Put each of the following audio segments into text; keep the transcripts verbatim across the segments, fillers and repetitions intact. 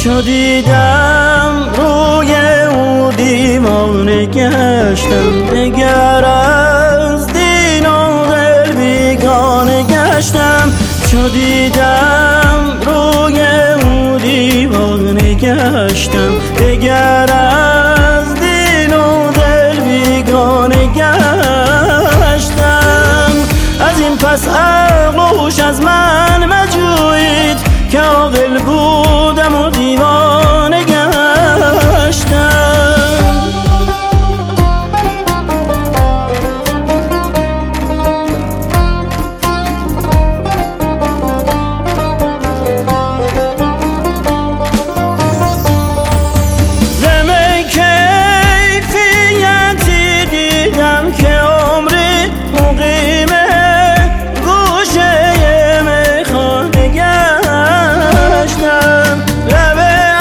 چو دیدم روی او دیوانه گشتم، دگر از دین و دل بیگانه گشتم. چو دیدم روی او دیوانه گشتم، دگر از دین و دل بیگانه گشتم. از این پس عقل و هوش از من مجوید که عاقل بودم و دیوانه گشتم. زمه کیفیتی دیدم که عمری مقیمه گوشه میخانه گشتم. لب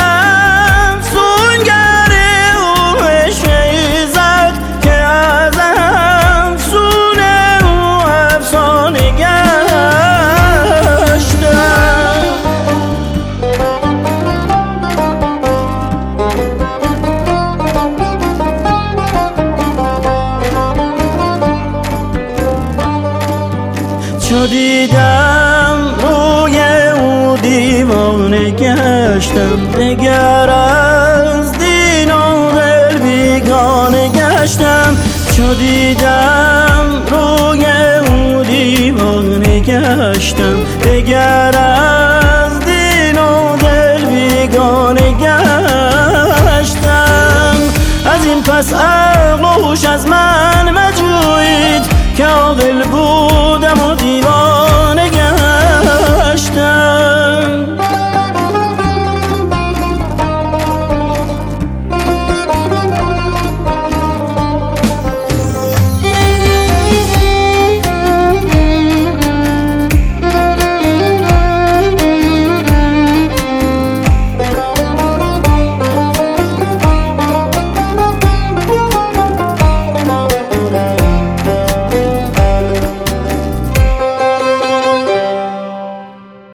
افسونگری او عشقی زد که از افسون او افسانه گشتم. چو دیدم روی او دیوانه گشتم، دگر از دین و دل بیگانه گشتم. چو دیدم روی او دیوانه گشتم، دگر